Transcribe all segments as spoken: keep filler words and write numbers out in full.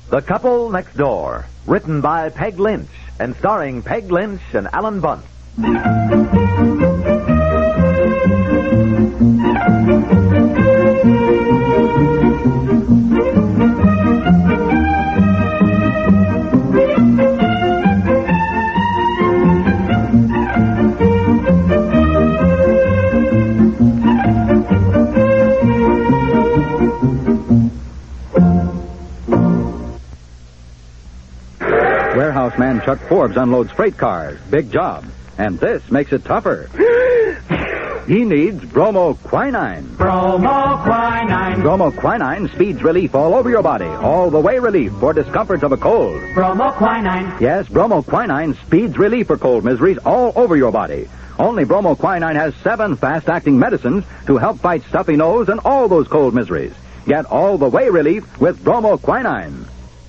The Couple Next Door, written by Peg Lynch and starring Peg Lynch and Alan Bunce. Warehouse man Chuck Forbes unloads freight cars. Big job. And this makes it tougher. He needs bromoquinine. Bromoquinine. Bromoquinine speeds relief all over your body. All the way relief for discomforts of a cold. Bromoquinine. Yes, bromoquinine speeds relief for cold miseries all over your body. Only bromoquinine has seven fast-acting medicines to help fight stuffy nose and all those cold miseries. Get all the way relief with bromoquinine.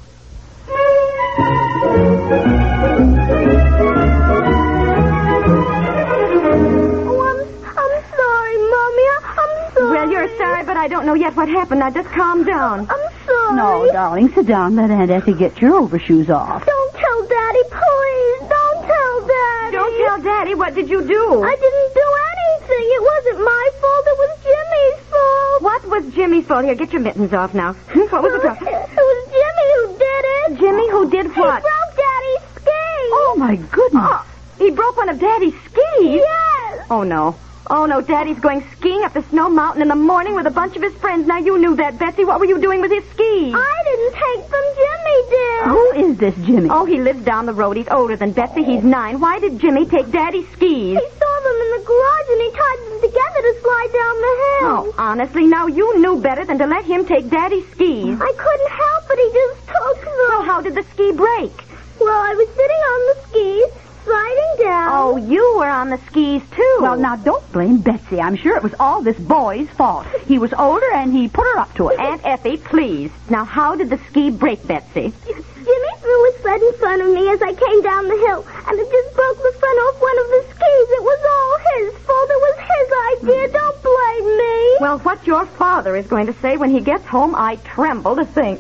Well, you're sorry, but I don't know yet what happened. Now, just calm down. I'm sorry. No, darling, sit down. Let Aunt Effie get your overshoes off. Don't tell Daddy, please. Don't tell Daddy. Don't tell Daddy. What did you do? I didn't do anything. It wasn't my fault. It was Jimmy's fault. What was Jimmy's fault? Here, get your mittens off now. What was the problem? It was Jimmy who did it. Jimmy who did what? He broke Daddy's skis. Oh, my goodness. Oh, he broke one of Daddy's skis? Yes. Oh, no. Oh, no, Daddy's going skiing up the snow mountain in the morning with a bunch of his friends. Now, you knew that, Betsy. What were you doing with his skis? I didn't take them. Jimmy did. Who is this Jimmy? Oh, he lives down the road. He's older than Betsy. He's nine. Why did Jimmy take Daddy's skis? He saw them in the garage, and he tied them together to slide down the hill. Oh, honestly, now you knew better than to let him take Daddy's skis. I couldn't help it. He just took them. So how did the ski break? Well, I was sitting on the skis, sliding down. Oh, you were on the skis, too. Well, now, don't blame Betsy. I'm sure it was all this boy's fault. He was older, and he put her up to it. Aunt Effie, please. Now, how did the ski break, Betsy? Jimmy threw his sled in front of me as I came down the hill, and it just broke the front off one of the skis. It was all his fault. It was his idea. Don't blame me. Well, what your father is going to say when he gets home, I tremble to think.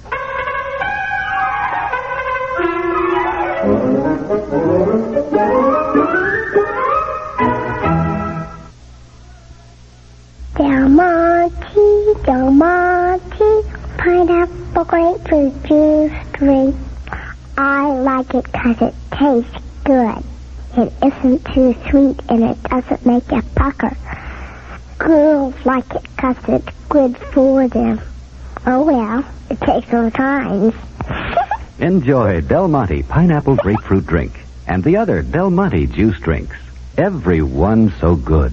Del Monte, Del Monte, pineapple grapefruit juice drink. I like it 'cause it tastes good. It isn't too sweet and it doesn't make you pucker. Girls like it 'cause it's good for them. Oh well, it takes all kinds. Enjoy Del Monte Pineapple Grapefruit Drink and the other Del Monte juice drinks. Every one so good.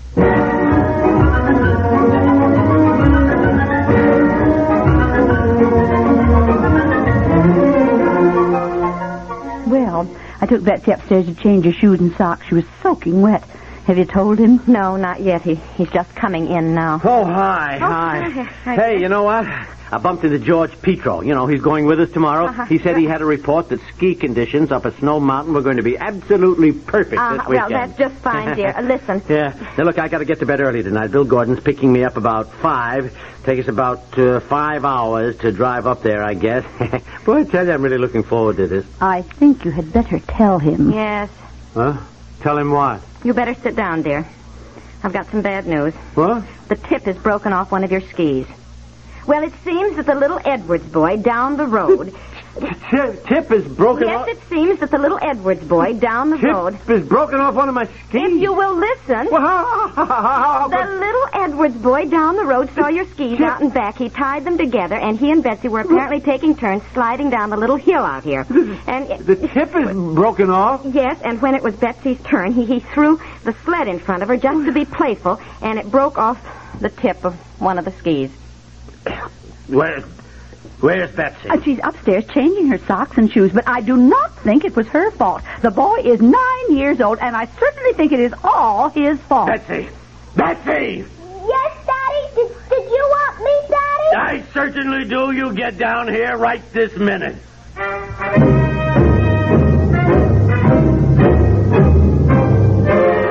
Well, I took Betsy upstairs to change her shoes and socks. She was soaking wet. Have you told him? No, not yet. He, he's just coming in now. Oh, hi, Oh, hi. hi, hi. Hey, you know what? I bumped into George Petro. You know, he's going with us tomorrow. Uh-huh. He said he had a report that ski conditions up a snow mountain were going to be absolutely perfect Uh, this well, weekend. that's just fine, dear. Uh, listen. Yeah. Now, look, I got to get to bed early tonight. Bill Gordon's picking me up about five. Take us about uh, five hours to drive up there, I guess. Boy, I tell you, I'm really looking forward to this. I think you had better tell him. Yes. Huh? Tell him what? You better sit down, dear. I've got some bad news. What? The tip has broken off one of your skis. Well, it seems that the little Edwards boy down the road... Tip, tip is broken yes, off... it seems that the little Edwards boy down the Tip road... is broken off one of my skis. If you will listen... Well, how, how, how, The little Edwards boy down the road saw your skis out and back. He tied them together, and he and Betsy were apparently taking turns sliding down the little hill out here. And it, The tip is broken off? yes, and when it was Betsy's turn, he, he threw the sled in front of her just to be playful, and it broke off the tip of one of the skis. Where, where's Betsy? Uh, she's upstairs changing her socks and shoes, but I do not think it was her fault. The boy is nine years old, and I certainly think it is all his fault. Betsy! Betsy! Yes, Daddy? Did, did you want me, Daddy? I certainly do. You get down here right this minute.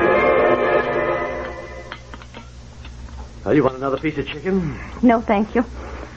Oh, you want another piece of chicken? No, thank you.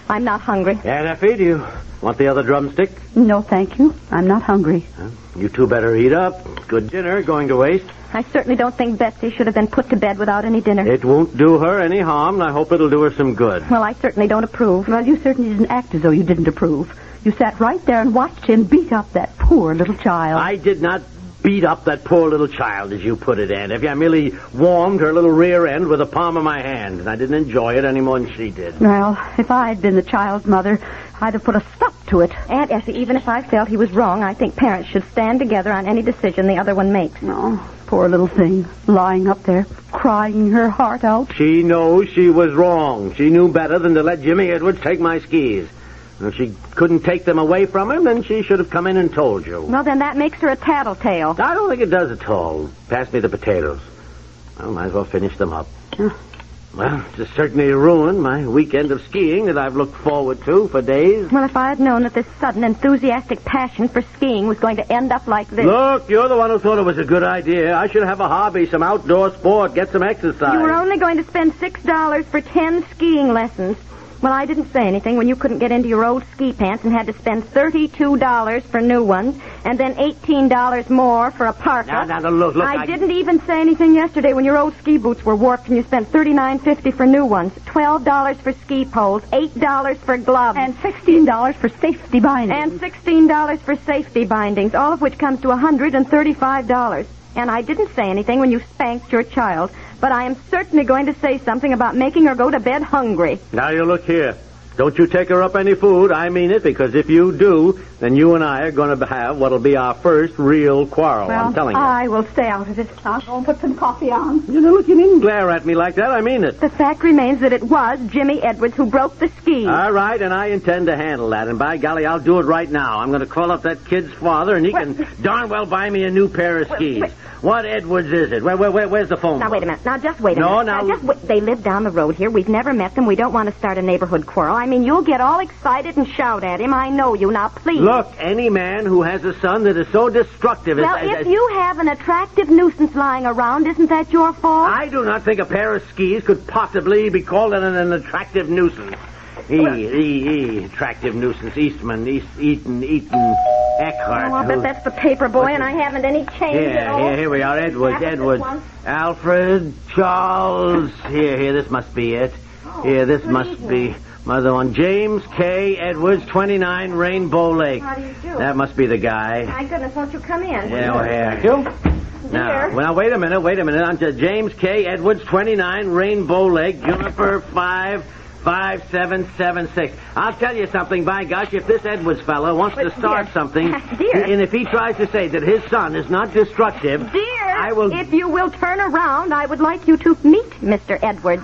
I'm not hungry. And I feed you. Want the other drumstick? No, thank you. I'm not hungry. Huh? You two better eat up. Good dinner going to waste. I certainly don't think Betsy should have been put to bed without any dinner. It won't do her any harm, and I hope it'll do her some good. Well, I certainly don't approve. Well, you certainly didn't act as though you didn't approve. You sat right there and watched him beat up that poor little child. I did not beat up that poor little child, as you put it, Aunt Effie. I merely warmed her little rear end with the palm of my hand, and I didn't enjoy it any more than she did. Well, if I'd been the child's mother, I'd have put a stop to it. Aunt Essie, even if I felt he was wrong, I think parents should stand together on any decision the other one makes. No, poor little thing, lying up there, crying her heart out. She knows she was wrong. She knew better than to let Jimmy Edwards take my skis. If she couldn't take them away from him, then she should have come in and told you. Well, then that makes her a tattletale. I don't think it does at all. Pass me the potatoes. I might as well finish them up. Huh. Well, it's certainly ruined my weekend of skiing that I've looked forward to for days. Well, if I had known that this sudden, enthusiastic passion for skiing was going to end up like this... Look, you're the one who thought it was a good idea. I should have a hobby, some outdoor sport, get some exercise. You were only going to spend six dollars for ten skiing lessons. Well, I didn't say anything when you couldn't get into your old ski pants and had to spend thirty-two dollars for new ones, and then eighteen dollars more for a parka. Now, now, look, look. I, I didn't even say anything yesterday when your old ski boots were warped and you spent thirty-nine fifty for new ones, twelve dollars for ski poles, eight dollars for gloves, And sixteen dollars for safety bindings. and sixteen dollars for safety bindings, all of which comes to one hundred thirty-five dollars. And I didn't say anything when you spanked your child, but I am certainly going to say something about making her go to bed hungry. Now, you look here. Don't you take her up any food. I mean it, because if you do, then you and I are going to have what'll be our first real quarrel. Well, I'm telling you. I will stay out of it. I'll go and put some coffee on. You know, look, you needn't glare at me like that. I mean it. The fact remains that it was Jimmy Edwards who broke the skis. All right, and I intend to handle that. And by golly, I'll do it right now. I'm going to call up that kid's father, and he What? can darn well buy me a new pair of skis. wait. What Edwards is it? Where, where, where, where's the phone? Now, wait a minute. Now, just wait a No, minute. now- just wait. They live down the road here. We've never met them. We don't want to start a neighborhood quarrel. I mean, you'll get all excited and shout at him. I know you. Now, please. Look, any man who has a son that is so destructive Well, as... as- if you have an attractive nuisance lying around, isn't that your fault? I do not think a pair of skis could possibly be called an, an attractive nuisance. E, E, E, attractive nuisance. Eastman, East, Eaton, Eaton, Eckhart. Oh, I'll bet that's the paper boy, and I haven't any change Here, at all. here, here we are. Edwards, Half of this Edwards. one. Alfred, Charles. Here, here, this must be it. Here, this good must evening. be mother one. James K. Edwards, twenty-nine, Rainbow Lake. How do you do? That must be the guy. My goodness, won't you come in? Yeah, well, here. You? Now, Dear. well, now, wait a minute, wait a minute. I'm to James K. Edwards, twenty-nine, Rainbow Lake, Juniper five five seven seven six. I'll tell you something, by gosh, if this Edwards fellow wants But, to start dear, something, dear. and if he tries to say that his son is not destructive, Dear, I will... if you will turn around, I would like you to meet Mister Edwards.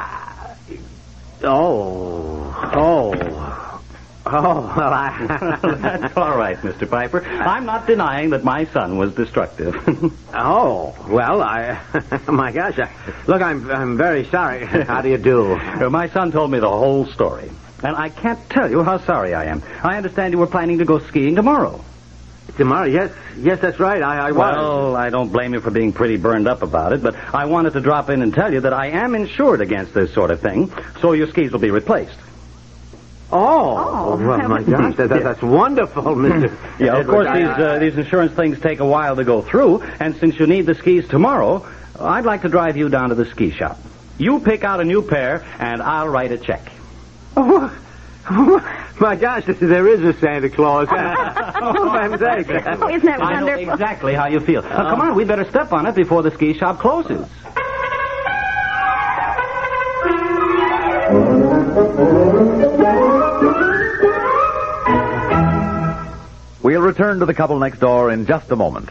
Oh, oh, oh, well, I... That's all right, Mister Piper. I'm not denying that my son was destructive. Oh, well, I... My gosh, I, look, I'm I'm very sorry. How do you do? Uh, my son told me the whole story. And I can't tell you how sorry I am. I understand you were planning to go skiing tomorrow. Tomorrow, yes, yes, that's right, I, I was. Well, I don't blame you for being pretty burned up about it, but I wanted to drop in and tell you that I am insured against this sort of thing, so your skis will be replaced. Oh, Oh, well, that my was- gosh, that, that, that's wonderful, Mister Yeah, of course, Edwards. these uh, these insurance things take a while to go through, and since you need the skis tomorrow, I'd like to drive you down to the ski shop. You pick out a new pair, and I'll write a check. Oh, my gosh, there is a Santa Claus. Oh, for heaven's sake. Oh, isn't that I know wonderful? exactly how you feel. Now, come on, we better step on it before the ski shop closes. We'll return to the couple next door in just a moment.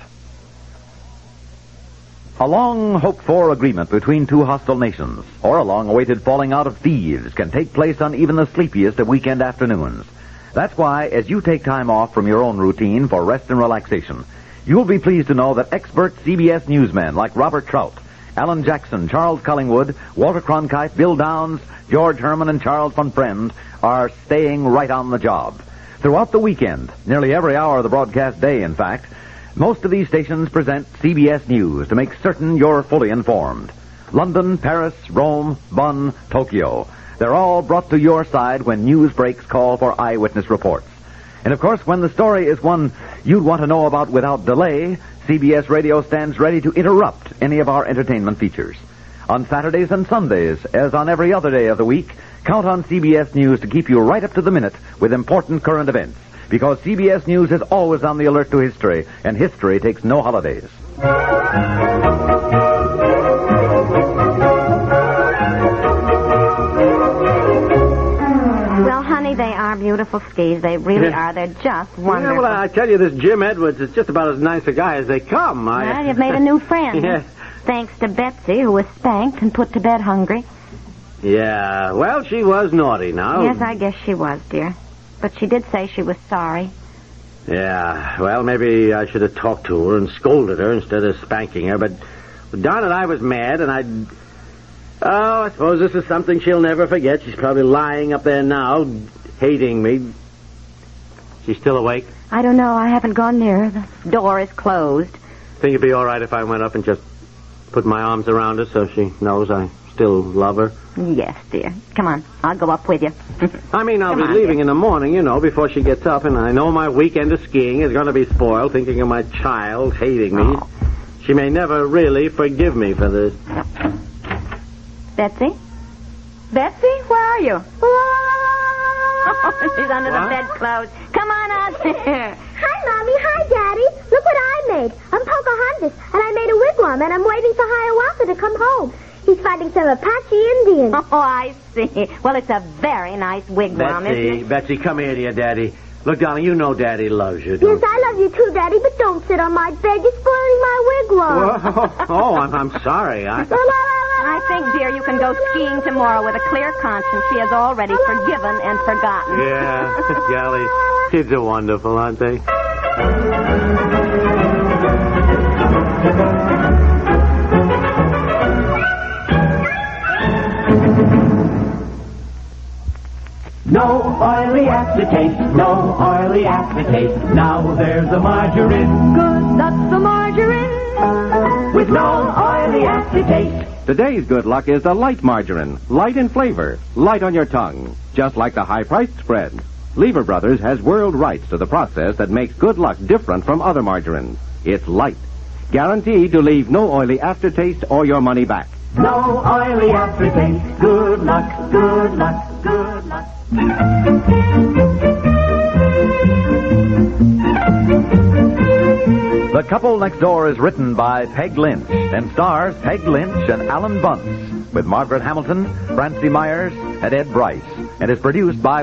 A long hoped-for agreement between two hostile nations, or a long-awaited falling out of thieves, can take place on even the sleepiest of weekend afternoons. That's why, as you take time off from your own routine for rest and relaxation, you'll be pleased to know that expert C B S newsmen like Robert Trout, Alan Jackson, Charles Cullingwood, Walter Cronkite, Bill Downs, George Herman, and Charles von Friend are staying right on the job. Throughout the weekend, nearly every hour of the broadcast day, in fact, most of these stations present C B S News to make certain you're fully informed. London, Paris, Rome, Bonn, Tokyo. They're all brought to your side when news breaks call for eyewitness reports. And of course, when the story is one you'd want to know about without delay, C B S Radio stands ready to interrupt any of our entertainment features. On Saturdays and Sundays, as on every other day of the week, count on C B S News to keep you right up to the minute with important current events. Because C B S News is always on the alert to history, and history takes no holidays. Well, honey, they are beautiful skis. They really Yeah. are. They're just Yeah, wonderful. well, I tell you, this Jim Edwards is just about as nice a guy as they come. I... Well, you've made a new friend. Yes. Thanks to Betsy, who was spanked and put to bed hungry. Yeah, well, she was naughty now. Yes, I guess she was, dear. But she did say she was sorry. Yeah, well, maybe I should have talked to her and scolded her instead of spanking her, but darn it, I was mad, and I... Oh, I suppose this is something she'll never forget. She's probably lying up there now, hating me. She's still awake? I don't know. I haven't gone near her. The door is closed. Think it'd be all right if I went up and just put my arms around her so she knows I still love her? Yes, dear. Come on. I'll go up with you. I mean, I'll Come be on, leaving dear. in the morning, you know, before she gets up, and I know my weekend of skiing is going to be spoiled, thinking of my child hating me. Oh. She may never really forgive me for this. Betsy? Betsy, where are you? She's under What? the bedclothes. Come on out there. Hi, Mommy. Hi, Daddy. Look what I made. I'm Pocahontas, and I made a wigwam, and I'm waiting for Hiawatha to come home. He's fighting some Apache Indians. Oh, I see. Well, it's a very nice wigwam, isn't Betsy, it? Betsy, come here to your daddy. Look, darling, you know Daddy loves you, don't Yes, I love you too, Daddy, but don't sit on my bed. You're spoiling my wigwam. you? Oh, I'm, I'm sorry. I... I think, dear, you can go skiing tomorrow with a clear conscience. She has already forgiven and forgotten. Yeah, golly. Kids are wonderful, aren't they? No oily aftertaste, no oily aftertaste. Now there's a margarine. Good, that's the margarine. With no oily aftertaste. Today's good luck is the light margarine. Light in flavor, light on your tongue. Just like the high-priced spread. Lever Brothers has world rights to the process that makes good luck different from other margarines. It's light. Guaranteed to leave no oily aftertaste or your money back. No oily aftertaste. Good luck, good luck, good luck. The Couple Next Door is written by Peg Lynch and stars Peg Lynch and Alan Bunce with Margaret Hamilton, Francie Myers, and Ed Bryce, and is produced by